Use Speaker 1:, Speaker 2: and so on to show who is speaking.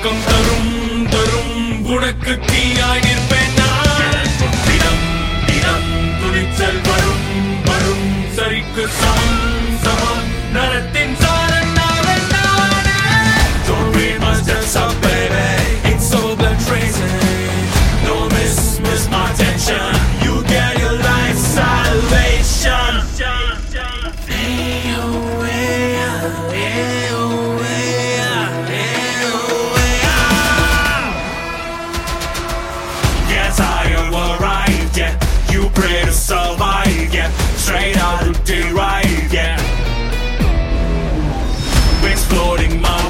Speaker 1: ஊக்கம் தரும் தரும் உனக்கு தீயாய் நிற்பேன் நான். தினம் தினம் துணிச்சல் வரும் வரும் சரிக்கு சமம் சமம் நரத்தின் சாரன் நாவல் நானே. Don't read much, just up baby, it's so blood tracing. No miss my attention, you get your life salvation. Yes, I am alright, yeah. You pray to survive, yeah. Straight out of the right, yeah. Exploding my